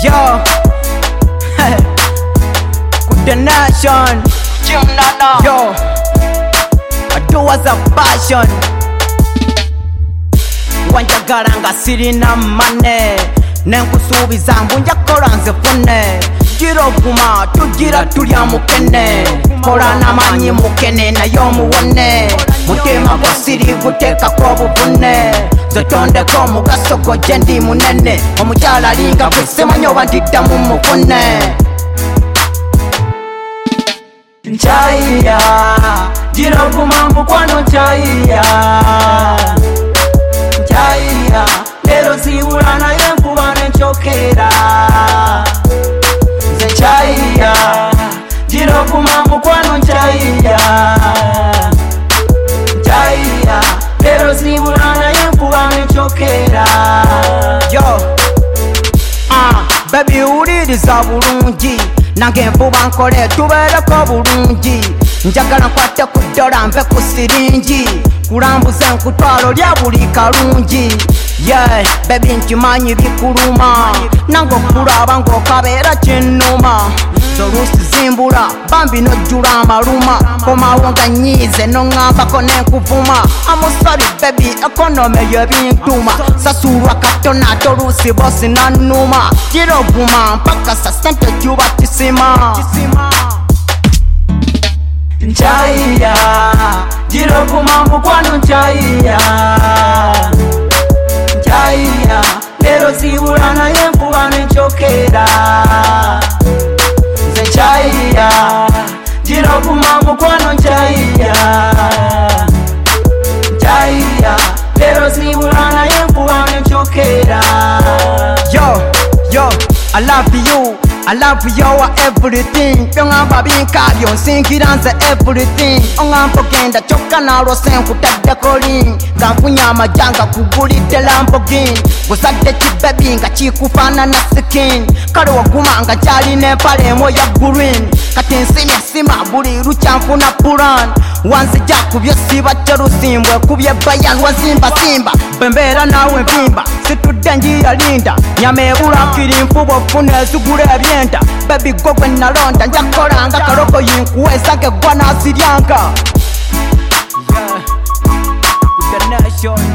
Yo, good the nation. Yo, I do as a passion. Wanjagala nga sirina mane nenkusuubiza mbu njakola nzifune gira oguma tugira tulya mukene kola namanyi mukene naye omuwone mutima gwosiri guteekako obuvune zotondeko omugaso gwo gye ndi munene omukyala alinga gwe semanyi oba ndiddamu mufune nchayiya gira oguma mukwano nchayiya nchayiya lero zibula naye nkuba nenkyokera nze nchayiya gira oguma mukwano nchayiya nchayiya lero zibula naye nkuba nenkyokera yo baby wuliriza bulungi nange enfuba nkole tubeereko bulungi njagala nkwate ku dola nve ku siringi kulambuza enkutwalo lya buli kalungi baby nkimanyi bikuluma nange okulaba ng'okabeera kinnuma zoluusi zimbula bambi nojjula amaluma komawo nga nyiize noŋŋambako n'enkuvuma amusabi baby ekonome yebintuma sasulwa katona ate oluusi bosi nannuma gira oguma mpaka sa sente juba kisima nchayiya gira oguma mukwano nchayiya nchayiya lero zibula naye nkuba nenkyokera nze nchayiya gira oguma mukwano nchayiya nchayiya lero zibula naye nkuba nenkyokera yo I love you, I love your everything. Byongamba binkabyo nsingira nze everything. Ongamba ogenda kyokka nalwose nkutaddeko link nga nfunya amajanga kugulidde Lamborghini guzadde kibebi nga kikufaanana skin kale waguma nga kyalina empala emu ya green kati nsimya sima buli lukyanfuna pulan wanzija kubyo siba terusimbwe kubye bayan wazimbasimba bembeera naawe nvimba situdde njiya linda nyama ebula nkiri nfuba ofuna ezigula ebyenda bebi gwe gwe nalonda njakolanga kaloko yinkuweesa geggwa naasiryanga the nation